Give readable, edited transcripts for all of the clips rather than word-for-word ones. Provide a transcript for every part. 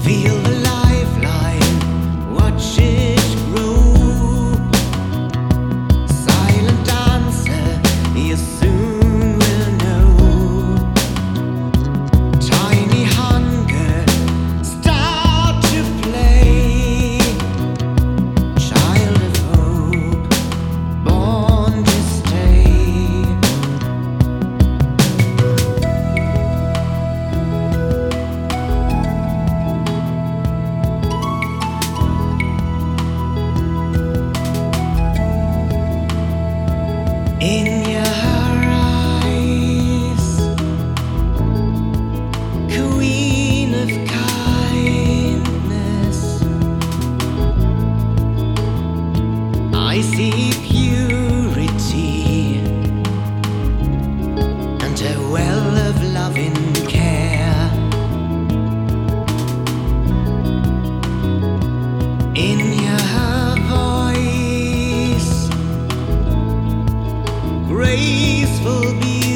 Feel the lifeline, watch it grow. Silent dancer, you soon will know. Tiny hunger, start to play. Child of hope, born to stay. In your eyes, queen of kindness, I see purity and a well of loving care. In your voice, graceful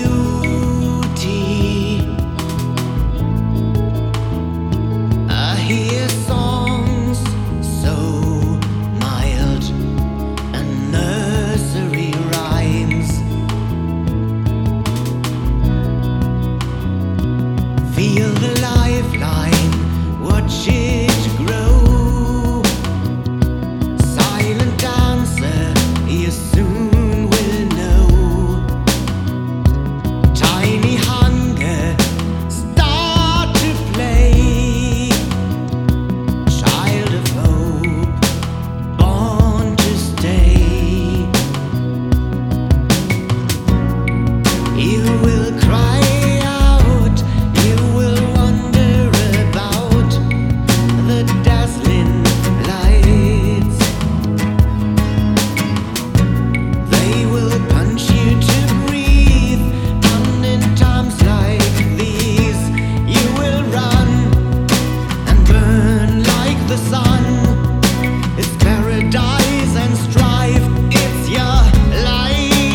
beauty, I hear songs so mild and nursery rhymes. Feel the lifeline, watch it grow. Silent dancer, you soon will know. Tiny hunger, start to play. Child of hope, born to stay. You will cry out, you will wonder about the dazzling lights. They will punch you to breathe, and in times like these, you will run and burn like the sun. It's paradise and strife, it's your life.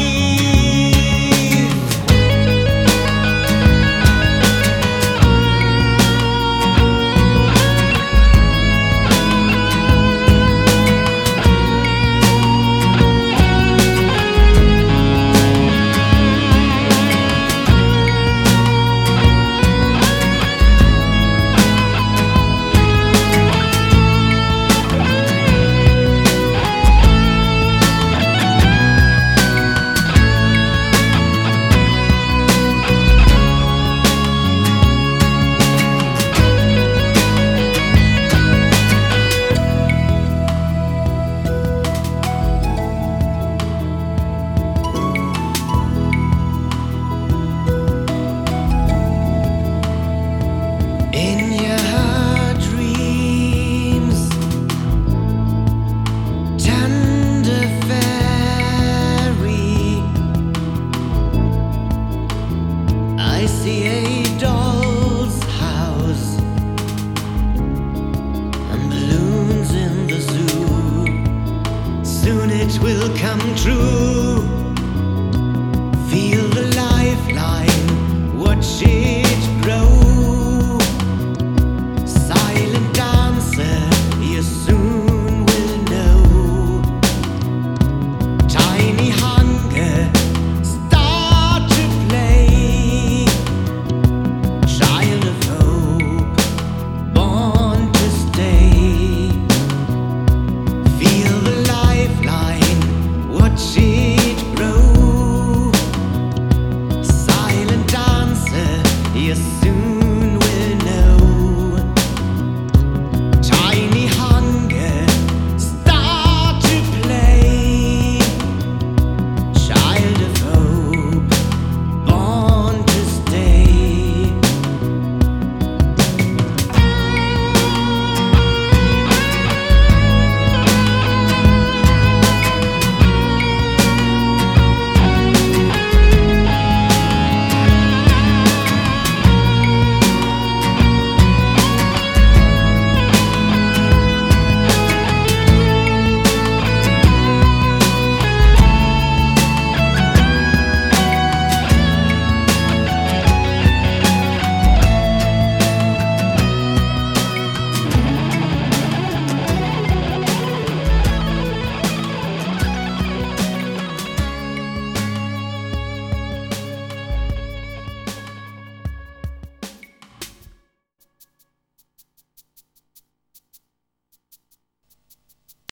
In your dreams, tender fairy, I see a doll's house and balloons in the zoo. Soon it will come true.